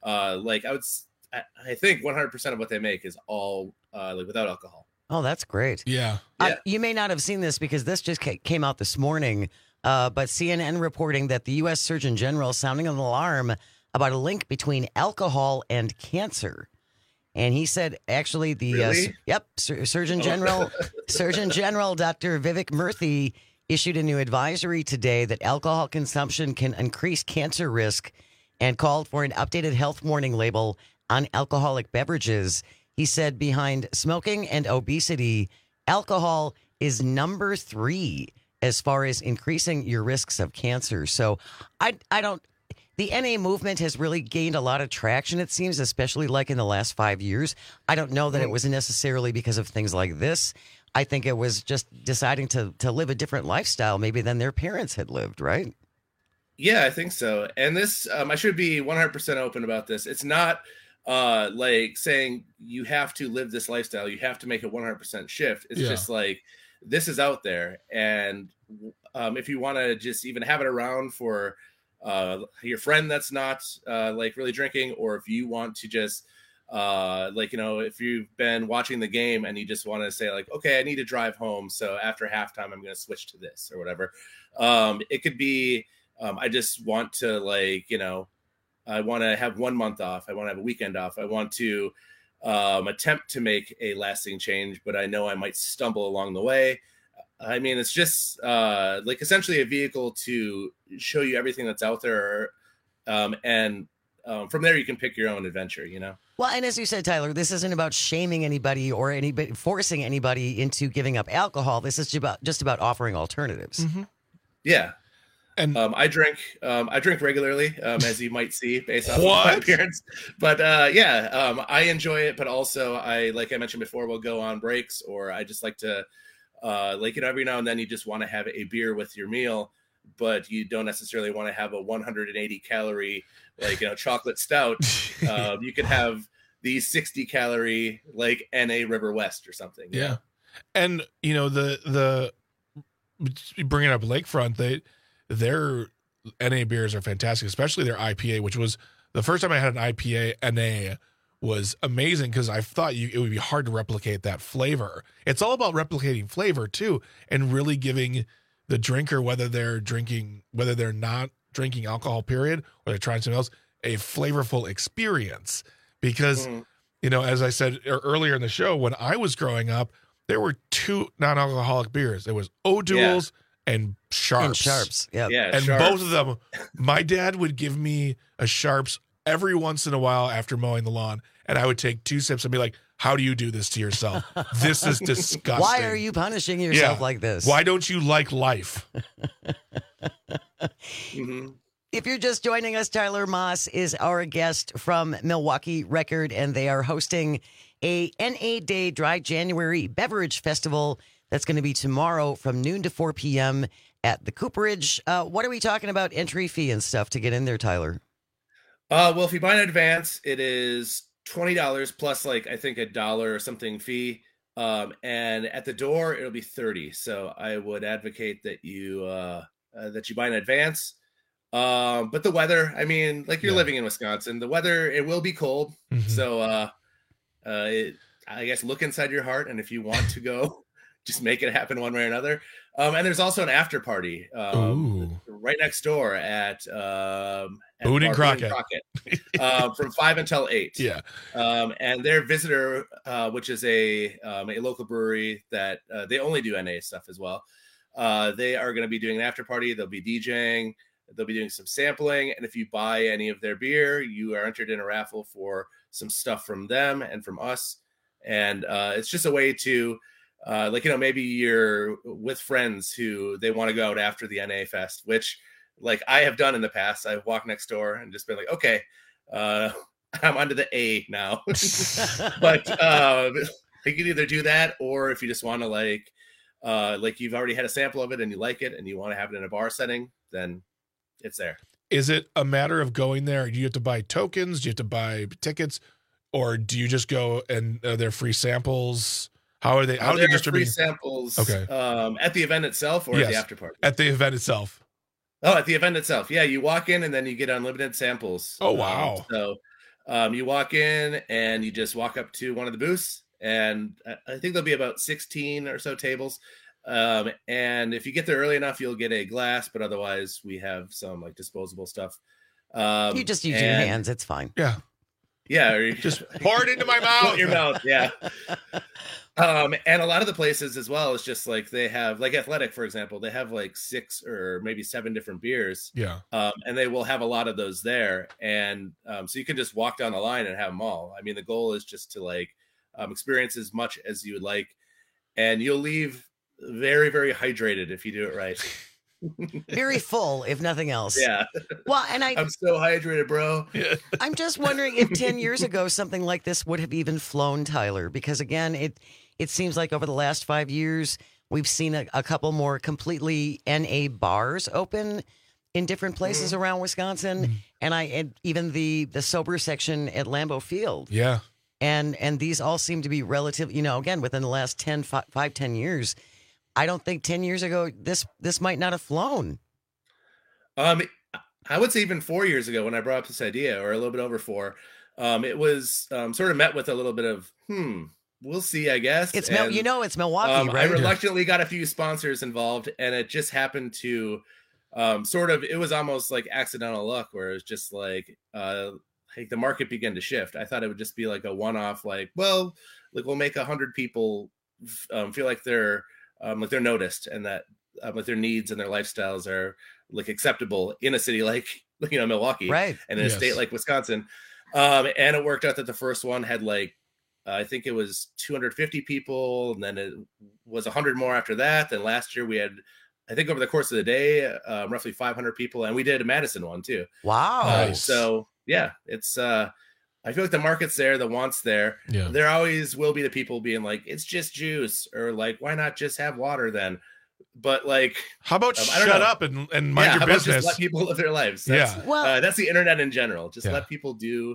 I think 100% of what they make is all like without alcohol. Oh, that's great. Yeah. You may not have seen this because this just came out this morning, but CNN reporting that the U.S. Surgeon General sounding an alarm about a link between alcohol and cancer. And he said, actually, the Surgeon General, Surgeon General Dr. Vivek Murthy issued a new advisory today that alcohol consumption can increase cancer risk, and called for an updated health warning label on alcoholic beverages. He said, behind smoking and obesity, alcohol is number 3 as far as increasing your risks of cancer. So I don't. The NA movement has really gained a lot of traction, it seems, especially like in the last 5 years. I don't know that it was necessarily because of things like this. I think it was just deciding to live a different lifestyle maybe than their parents had lived, right? Yeah, I think so. And this, I should be 100% open about this. It's not like saying you have to live this lifestyle. You have to make a 100% shift. It's just like, this is out there. And if you want to just even have it around for your friend that's not like really drinking, or if you want to just if you've been watching the game and you just want to say like, okay, I need to drive home, so after halftime I'm going to switch to this or whatever. It could be I just want to I want to have 1 month off, I want to have a weekend off, I want to attempt to make a lasting change, but I know I might stumble along the way. I mean, it's just essentially a vehicle to show you everything that's out there. And from there, you can pick your own adventure, Well, and as you said, Tyler, this isn't about shaming anybody or forcing anybody into giving up alcohol. This is just about offering alternatives. Yeah. And I drink regularly, as you might see based off of my appearance. But I enjoy it. But also, like I mentioned before, we'll go on breaks, or I just like to every now and then you just want to have a beer with your meal, but you don't necessarily want to have a 180 calorie chocolate stout. You could have the 60 calorie NA River West or something. Yeah. And the bringing up Lakefront, their NA beers are fantastic, especially their IPA, which was the first time I had an IPA NA was amazing, because I thought it would be hard to replicate that flavor. It's all about replicating flavor too, and really giving the drinker, whether they're not drinking alcohol, period, or they're trying something else, a flavorful experience. Because, as I said earlier in the show, when I was growing up, there were 2 non-alcoholic beers. There was O'Doul's and Sharps. And Sharps, yeah. And Sharps. both of them, my dad would give me a Sharps every once in a while after mowing the lawn, and I would take 2 sips and be like, how do you do this to yourself? This is disgusting. Why are you punishing yourself like this? Why don't you like life? If you're just joining us, Tyler Moss is our guest from Milwaukee Record, and they are hosting a NA Day Dry January Beverage Festival that's going to be tomorrow from noon to 4 p.m. at the Cooperage. What are we talking about entry fee and stuff to get in there, Tyler? Well, if you buy in advance, it is $20 plus I think $1 or something fee. And at the door, it'll be $30. So I would advocate that you buy in advance. But the weather, I mean, you're living in Wisconsin, the weather, it will be cold. So I guess look inside your heart. And if you want to go, just make it happen one way or another. And there's also an after party right next door at Boone and Crockett, from 5 until 8. Yeah. And their Visitor, which is a local brewery that they only do NA stuff as well. They are going to be doing an after party. They'll be DJing. They'll be doing some sampling. And if you buy any of their beer, you are entered in a raffle for some stuff from them and from us. And it's just a way to, maybe you're with friends who they want to go out after the NA Fest, which like I have done in the past. I've walked next door and just been like, okay, I'm onto the A now. But you can either do that, or if you just want to like you've already had a sample of it and you like it and you want to have it in a bar setting, then it's there. Is it a matter of going there? Do you have to buy tokens? Do you have to buy tickets? Or do you just go and they're free samples? How are they? How are they distributing free samples? Okay. At the event itself or at the after party? At the event itself. Oh, at the event itself. Yeah, you walk in and then you get unlimited samples. Oh, wow. So you walk in and you just walk up to one of the booths, and I think there'll be about 16 or so tables. And if you get there early enough, you'll get a glass, but otherwise we have some like disposable stuff. You just use your hands. It's fine. Yeah. Yeah. Or you just pour it into my mouth. Your mouth. Yeah. And a lot of the places as well is just like they have like Athletic, for example, they have like 6 or maybe 7 different beers. Yeah. And they will have a lot of those there. And so you can just walk down the line and have them all. I mean, the goal is just to like experience as much as you would like, and you'll leave very, very hydrated if you do it right. Very full, if nothing else. Yeah. Well, and I'm so hydrated, bro. I'm just wondering if 10 years ago something like this would have even flown, Tyler, because again, it seems like over the last 5 years we've seen a couple more completely NA bars open in different places around Wisconsin, and even the sober section at Lambeau Field. Yeah. And these all seem to be relative, again, within the last 10 years. I don't think 10 years ago this might not have flown. I would say even 4 years ago when I brought up this idea, or a little bit over 4, it was sort of met with a little bit of, we'll see, I guess. It's it's Milwaukee, right? I reluctantly got a few sponsors involved, and it just happened to it was almost like accidental luck, where it was just like the market began to shift. I thought it would just be like a one-off, we'll make 100 people feel like they're noticed, and that like their needs and their lifestyles are like acceptable in a city like Milwaukee, right? And in a state like Wisconsin. And it worked out that the first one had I think it was 250 people, and then it was 100 more after that. Then last year we had, I think over the course of the day, roughly 500 people, and we did a Madison one too. Wow! Nice. So yeah, it's I feel like the market's there, the want's there. Yeah. There always will be the people being like, it's just juice, or like, why not just have water then? But how about shut up and mind your business? Just let people live their lives. That's the internet in general. Just let people do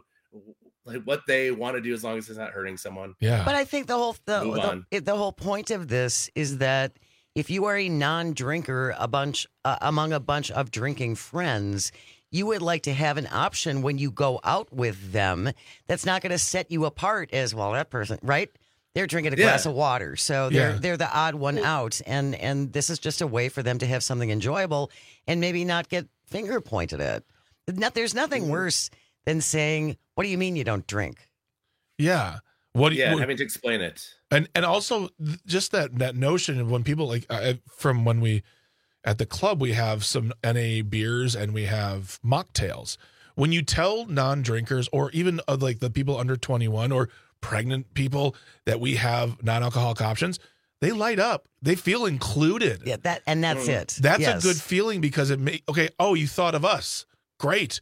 what they want to do, as long as it's not hurting someone. Yeah. But I think the whole point of this is that if you are a non-drinker, among a bunch of drinking friends, you would like to have an option when you go out with them that's not going to set you apart as, well, that person, right? They're drinking a glass of water, so they're the odd one out, and this is just a way for them to have something enjoyable and maybe not get finger pointed at. There's nothing worse than saying, "What do you mean you don't drink?" Yeah. Having to explain it, and also just that notion of when people from when we. At the club, we have some NA beers and we have mocktails. When you tell non-drinkers, or even the people under 21 or pregnant people, that we have non-alcoholic options, they light up. They feel included. Yeah, that's it. That's a good feeling, because you thought of us. Great.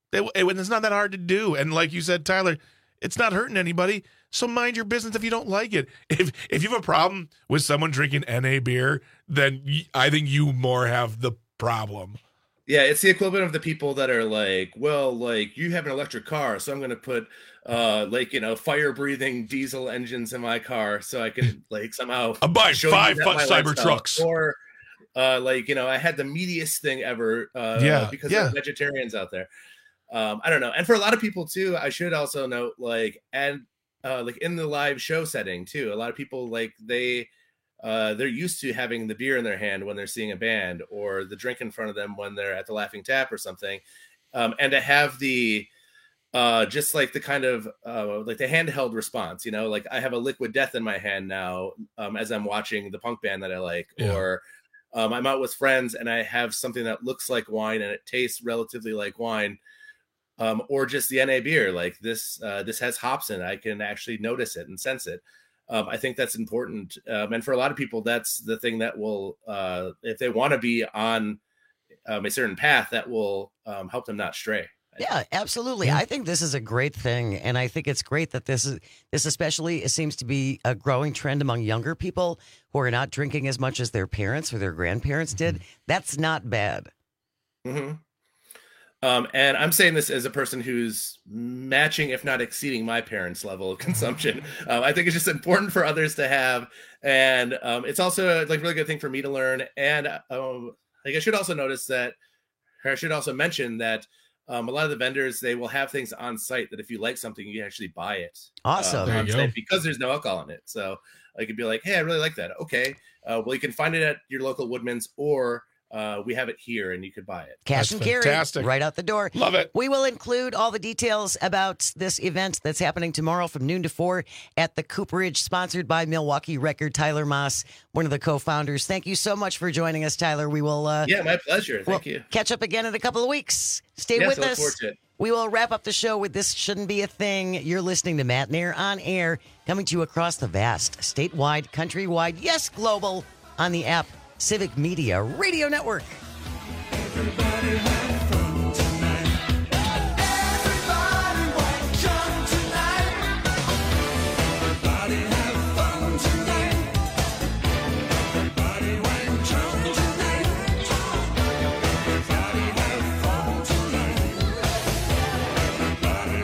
It's not that hard to do. And like you said, Tyler, it's not hurting anybody. So mind your business if you don't like it. If you have a problem with someone drinking NA beer, then I think you more have the problem. Yeah, it's the equivalent of the people that are like, well, you have an electric car, so I'm going to put fire-breathing diesel engines in my car so I can somehow I'm buying 5 Cybertrucks. Or I had the meatiest thing ever because there are vegetarians out there. I don't know. And for a lot of people too, I should also note in the live show setting too, a lot of people they they're used to having the beer in their hand when they're seeing a band, or the drink in front of them when they're at the Laughing Tap or something. And to have the just like the kind of like the handheld response, you know, like I have a Liquid Death in my hand now as I'm watching the punk band that I like, or I'm out with friends and I have something that looks like wine and it tastes relatively like wine, or just the NA beer, like this has hops in it. I can actually notice it and sense it. I think that's important. And for a lot of people, that's the thing that will, if they want to be on a certain path, that will help them not stray. Yeah, absolutely. I think this is a great thing. And I think it's great that this especially seems to be a growing trend among younger people who are not drinking as much as their parents or their grandparents did. That's not bad. Mm-hmm. And I'm saying this as a person who's matching, if not exceeding, my parents' level of consumption. I think it's just important for others to have. And it's also like really good thing for me to learn. And like I should also mention that a lot of the vendors, they will have things on site that if you like something, you can actually buy it. Awesome. On site because there's no alcohol in it. So I could be like, hey, I really like that. Okay. Well, you can find it at your local Woodman's, or we have it here and you could buy it. Cash and carry right out the door. Love it. We will include all the details about this event that's happening tomorrow from noon to 4 at the Cooperage, sponsored by Milwaukee Record. Tyler Moss, one of the co-founders. Thank you so much for joining us, Tyler. We will yeah, my pleasure. Thank you. Catch up again in a couple of weeks. Stay with I look us. forward to it. We will wrap up the show with This Shouldn't Be a Thing. You're listening to Matt Nair on air, coming to you across the vast, statewide, countrywide, yes, global, on the app Civic Media Radio Network. Everybody have fun tonight. Everybody want John tonight. Everybody have fun tonight. Everybody want John tonight. Everybody have fun tonight. Everybody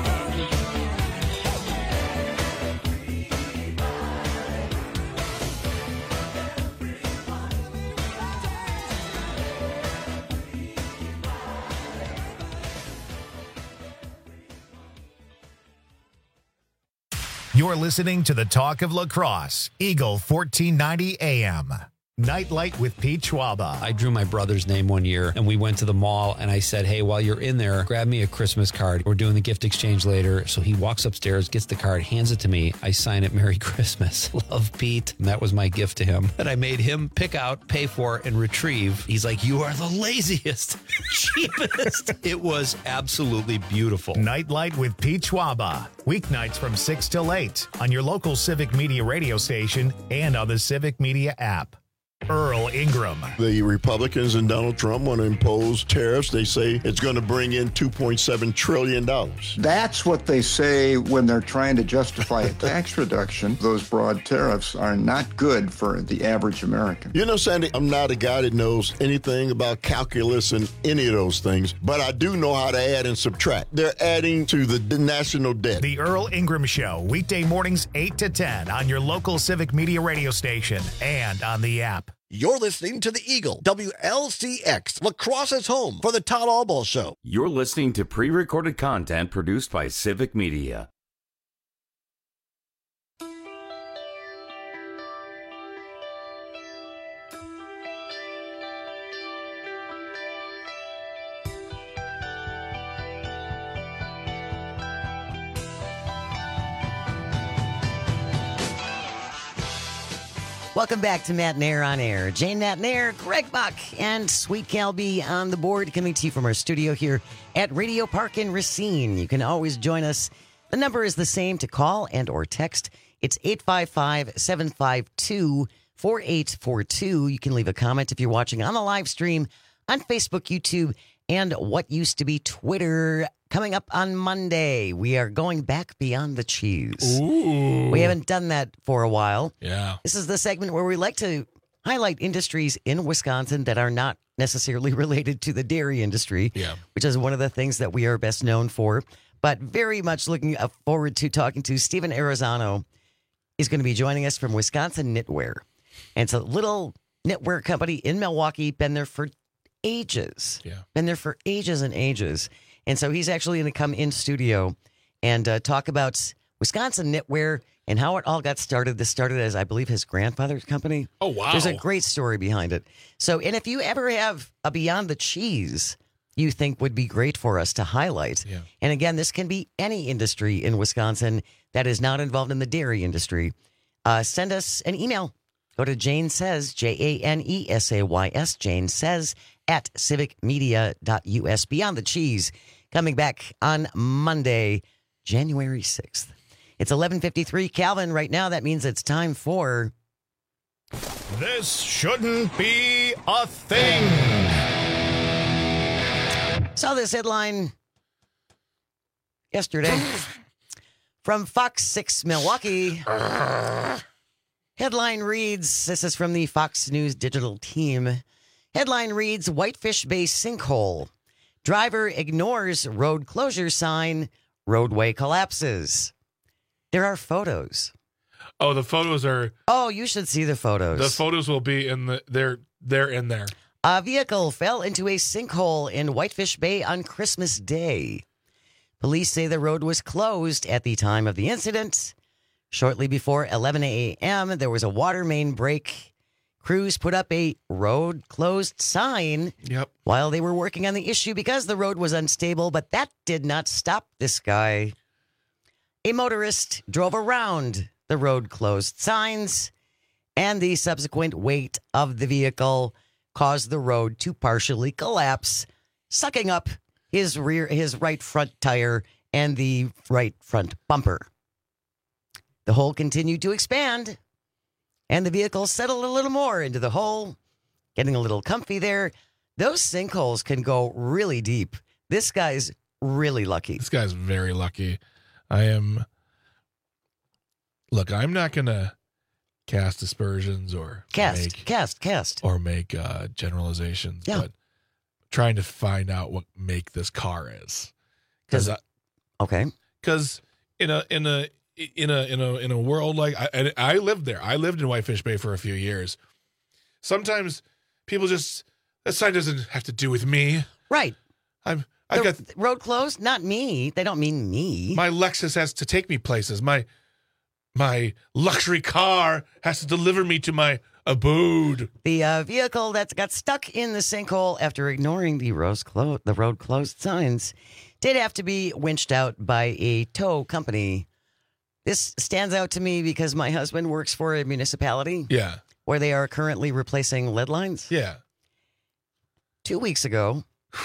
You're listening to the Talk of Lacrosse, Eagle 1490 AM. Nightlight with Pete Schwaba. I drew my brother's name one year and we went to the mall and I said, hey, while you're in there, grab me a Christmas card. We're doing the gift exchange later. So he walks upstairs, gets the card, hands it to me. I sign it, Merry Christmas. Love, Pete. And that was my gift to him that I made him pick out, pay for, and retrieve. He's like, you are the laziest, cheapest. It was absolutely beautiful. Nightlight with Pete Schwaba. Weeknights from 6 till 8 on your local Civic Media radio station and on the Civic Media app. Earl Ingram. The Republicans and Donald Trump want to impose tariffs. They say it's going to bring in $2.7 trillion. That's what they say when they're trying to justify a tax reduction. Those broad tariffs are not good for the average American. You know, Sandy, I'm not a guy that knows anything about calculus and any of those things, but I do know how to add and subtract. They're adding to the national debt. The Earl Ingram Show, weekday mornings 8 to 10 on your local Civic Media radio station and on the app. You're listening to the Eagle, WLCX, Lacrosse's home for the Todd Albaugh Show. You're listening to pre-recorded content produced by Civic Media. Welcome back to Matt Nair on Air. Jane Matt Nair, Greg Buck, and Sweet Cal B on the board, coming to you from our studio here at Radio Park in Racine. You can always join us. The number is the same to call and or text. It's 855-752-4842. You can leave a comment if you're watching on the live stream on Facebook, YouTube, and what used to be Twitter. Coming up on Monday, we are going back beyond the cheese. Ooh. We haven't done that for a while. Yeah. This is the segment where we like to highlight industries in Wisconsin that are not necessarily related to the dairy industry, which is one of the things that we are best known for. But very much looking forward to talking to Stephen Arizano. He's going to be joining us from Wisconsin Knitwear. And it's a little knitwear company in Milwaukee, been there for ages. Yeah. Been there for ages and ages. And so he's actually going to come in studio and talk about Wisconsin knitwear, and how it all got started. This started as, I believe, his grandfather's company. Oh, wow. There's a great story behind it. So, and if you ever have a Beyond the Cheese you think would be great for us to highlight, and again, this can be any industry in Wisconsin that is not involved in the dairy industry, send us an email. Go to Jane Says, JANESAYS, Jane Says, at civicmedia.us. Beyond the Cheese, coming back on Monday, January 6th. It's 11:53. Calvin, right now, that means it's time for... This shouldn't be a thing. Saw this headline yesterday from Fox 6 Milwaukee. Headline reads, this is from the Fox News digital team. Headline reads, Whitefish Bay sinkhole. Driver ignores road closure sign. Roadway collapses. There are photos. Oh, the photos are... Oh, you should see the photos. The photos will be in the... They're in there. A vehicle fell into a sinkhole in Whitefish Bay on Christmas Day. Police say the road was closed at the time of the incident. Shortly before 11 a.m., there was a water main break. Crews put up a road closed sign while they were working on the issue because the road was unstable, but that did not stop this guy. A motorist drove around the road closed signs, and the subsequent weight of the vehicle caused the road to partially collapse, sucking up his right front tire and the right front bumper. The hole continued to expand, and the vehicle settled a little more into the hole, getting a little comfy there. Those sinkholes can go really deep. This guy's really lucky. This guy's very lucky. Look, I'm not going to cast aspersions or make generalizations, but trying to find out what make this car is. Because in a world like I lived there. I lived in Whitefish Bay for a few years. Sometimes people just, that sign doesn't have to do with me. Right. I got road closed. Not me. They don't mean me. My Lexus has to take me places. My luxury car has to deliver me to my abode. The vehicle that got stuck in the sinkhole after ignoring the road closed signs did have to be winched out by a tow company. This stands out to me because my husband works for a municipality. Yeah. Where they are currently replacing lead lines. Yeah. 2 weeks ago,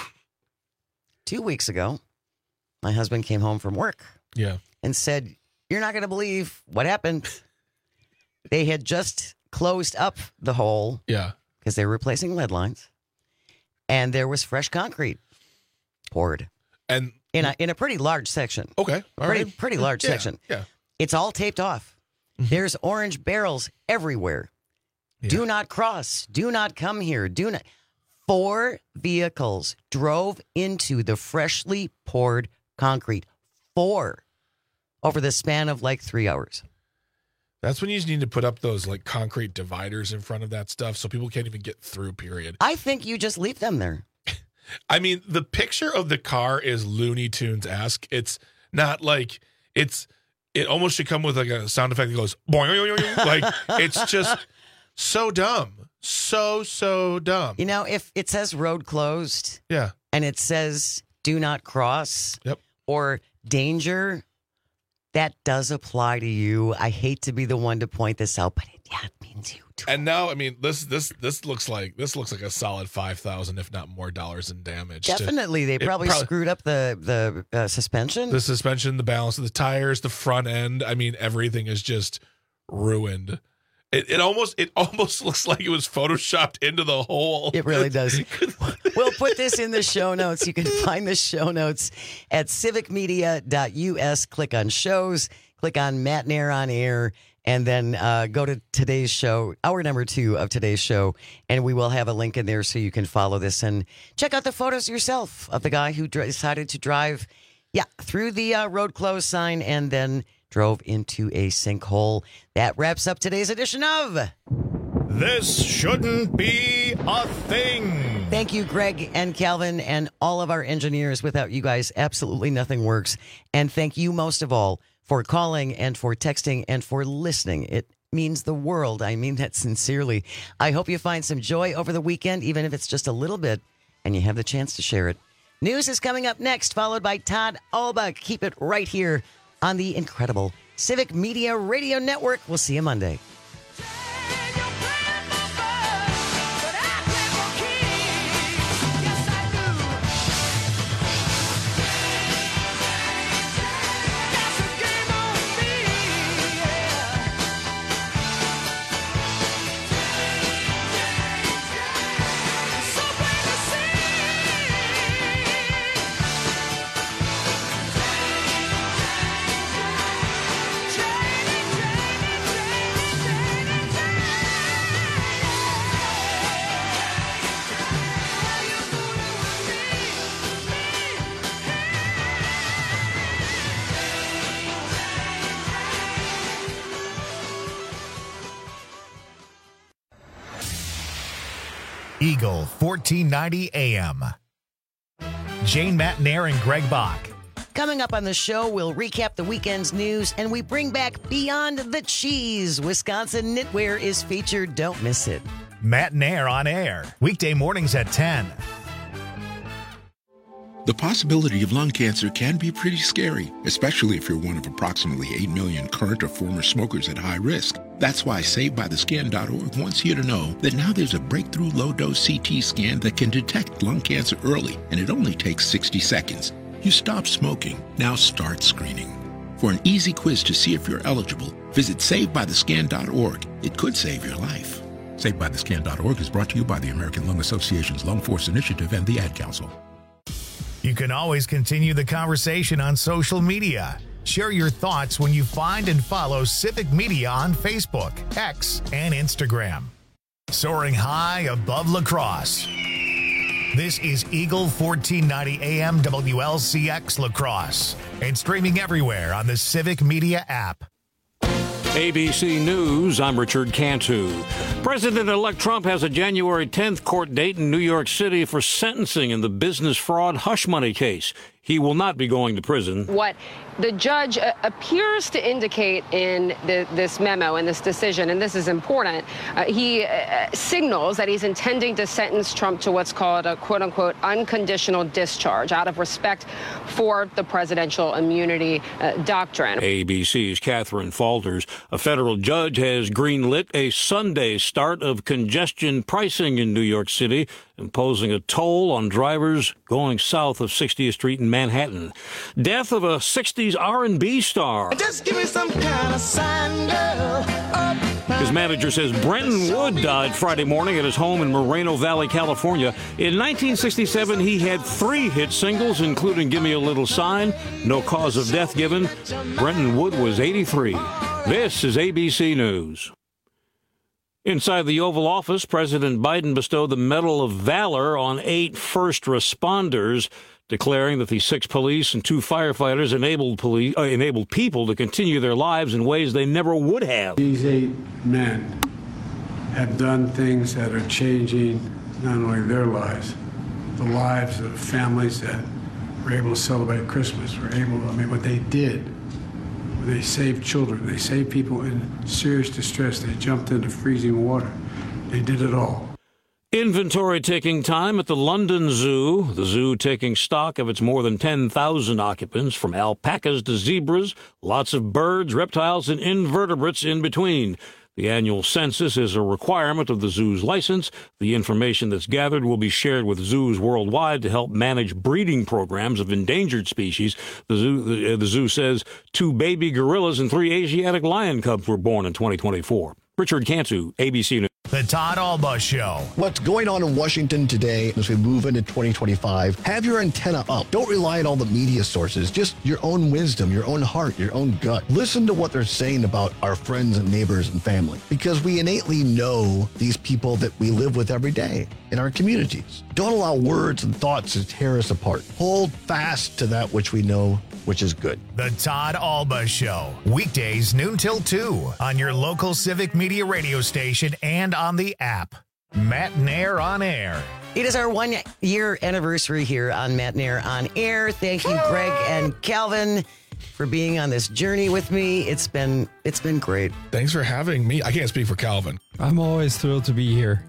my husband came home from work. Yeah. And said, "You're not going to believe what happened." They had just closed up the hole. Yeah. Because they were replacing lead lines. And there was fresh concrete poured. And in a pretty large section. Okay. Pretty large section. Yeah. It's all taped off. There's orange barrels everywhere. Yeah. Do not cross. Do not come here. Do not. 4 vehicles drove into the freshly poured concrete. 4 over the span of like 3 hours. That's when you need to put up those like concrete dividers in front of that stuff so people can't even get through, period. I think you just leave them there. I mean, the picture of the car is Looney Tunes-esque. It's not like it almost should come with like a sound effect that goes boing, like it's just so dumb. So dumb. You know, if it says road closed, and it says do not cross, or danger, that does apply to you. I hate to be the one to point this out, but it means you too. And now, I mean, this looks like a solid $5,000, if not more, dollars in damage. Definitely, they probably screwed up the suspension. The suspension, the balance of the tires, the front end. I mean, everything is just ruined. It almost looks like it was photoshopped into the hole. It really does. We'll put this in the show notes. You can find the show notes at civicmedia.us. Click on shows, click on Matt Nair on Air, and then go to today's show, hour number 2 of today's show, and we will have a link in there so you can follow this and check out the photos yourself of the guy who decided to drive through the road closed sign and then drove into a sinkhole. That wraps up today's edition of This Shouldn't Be a Thing. Thank you, Greg and Calvin, and all of our engineers. Without you guys, absolutely nothing works. And thank you most of all for calling and for texting and for listening. It means the world. I mean that sincerely. I hope you find some joy over the weekend, even if it's just a little bit, and you have the chance to share it. News is coming up next, followed by Todd Alba. Keep it right here on the incredible Civic Media Radio Network. We'll see you Monday. Eagle 1490 AM. Jane Matnair and Greg Bach. Coming up on the show, we'll recap the weekend's news and we bring back Beyond the Cheese. Wisconsin Knitwear is featured. Don't miss it. Matnair on air. Weekday mornings at 10. The possibility of lung cancer can be pretty scary, especially if you're one of approximately 8 million current or former smokers at high risk. That's why SaveByTheScan.org wants you to know that now there's a breakthrough low-dose CT scan that can detect lung cancer early, and it only takes 60 seconds. You stop smoking, now start screening. For an easy quiz to see if you're eligible, visit SaveByTheScan.org. It could save your life. SaveByTheScan.org is brought to you by the American Lung Association's Lung Force Initiative and the Ad Council. You can always continue the conversation on social media. Share your thoughts when you find and follow Civic Media on Facebook, X, and Instagram. Soaring high above La Crosse. This is Eagle 1490 AM WLCX La Crosse and streaming everywhere on the Civic Media app. ABC News, I'm Richard Cantu. President-elect Trump has a January 10th court date in New York City for sentencing in the business fraud hush money case. He will not be going to prison. What the judge appears to indicate in this memo, in this decision, and this is important, he signals that he's intending to sentence Trump to what's called a quote-unquote unconditional discharge out of respect for the presidential immunity doctrine. ABC's Catherine Falters. A federal judge has greenlit a Sunday start of congestion pricing in New York City, imposing a toll on drivers going south of 60th Street in Manhattan. Death of a 60s R&B star. Just give me some kind of sign, girl. His manager says Brenton Wood died Friday morning at his home in Moreno Valley, California. In 1967, he had 3 hit singles, including Give Me a Little Sign, No Cause of Death Given. Brenton Wood was 83. This is ABC News. Inside the Oval Office, President Biden bestowed the Medal of Valor on 8 first responders, declaring that the 6 police and 2 firefighters enabled people to continue their lives in ways they never would have. These 8 men have done things that are changing not only their lives, the lives of families that were able to celebrate Christmas, what they did. They saved children. They saved people in serious distress. They jumped into freezing water. They did it all. Inventory taking time at the London Zoo. The zoo taking stock of its more than 10,000 occupants, from alpacas to zebras, lots of birds, reptiles, and invertebrates in between. The annual census is a requirement of the zoo's license. The information that's gathered will be shared with zoos worldwide to help manage breeding programs of endangered species. The zoo says 2 baby gorillas and 3 Asiatic lion cubs were born in 2024. Richard Cantu, ABC News. The Todd Alba Show. What's going on in Washington today as we move into 2025? Have your antenna up. Don't rely on all the media sources. Just your own wisdom, your own heart, your own gut. Listen to what they're saying about our friends and neighbors and family, because we innately know these people that we live with every day in our communities. Don't allow words and thoughts to tear us apart. Hold fast to that which we know, which is good. The Todd Alba Show. Weekdays noon till 2 on your local Civic Media radio station and on the app. Matt Nair on air. It is our 1 year anniversary here on Matt and Air on Air. Thank you, Greg and Calvin, for being on this journey with me. It's been great. Thanks for having me. I can't speak for Calvin. I'm always thrilled to be here.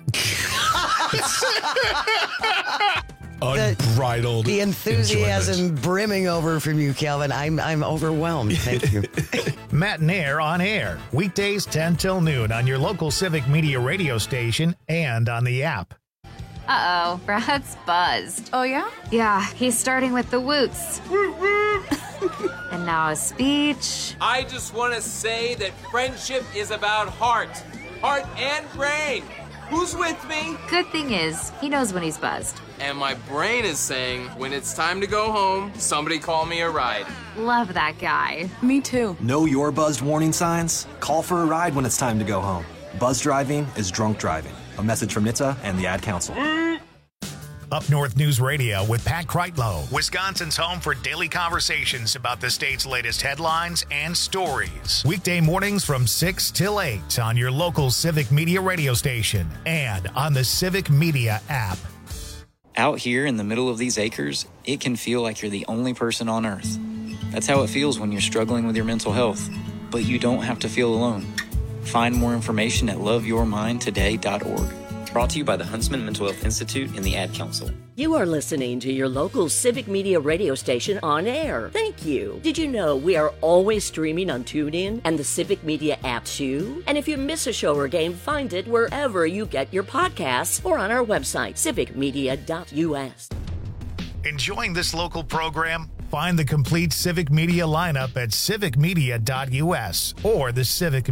Unbridled. The enthusiasm enjoyment. brimming over from you, Calvin. I'm overwhelmed. Thank you. Matt and Air on Air. Weekdays 10 till noon on your local Civic Media radio station and on the app. Uh-oh, Brad's buzzed. Oh, yeah? Yeah, he's starting with the woots. And now a speech. I just want to say that friendship is about heart and brain. Who's with me? Good thing is, he knows when he's buzzed. And my brain is saying, when it's time to go home, somebody call me a ride. Love that guy. Me too. Know your buzzed warning signs? Call for a ride when it's time to go home. Buzz driving is drunk driving. A message from NHTSA and the Ad Council. Up North News Radio with Pat Kreitlow, Wisconsin's home for daily conversations about the state's latest headlines and stories. Weekday mornings from 6 till 8 on your local Civic Media radio station and on the Civic Media app. Out here in the middle of these acres, it can feel like you're the only person on Earth. That's how it feels when you're struggling with your mental health. But you don't have to feel alone. Find more information at loveyourmindtoday.org. Brought to you by the Huntsman Mental Health Institute and the Ad Council. You are listening to your local Civic Media radio station on air. Thank you. Did you know we are always streaming on TuneIn and the Civic Media app too? And if you miss a show or game, find it wherever you get your podcasts or on our website, civicmedia.us. Enjoying this local program? Find the complete Civic Media lineup at civicmedia.us or the Civic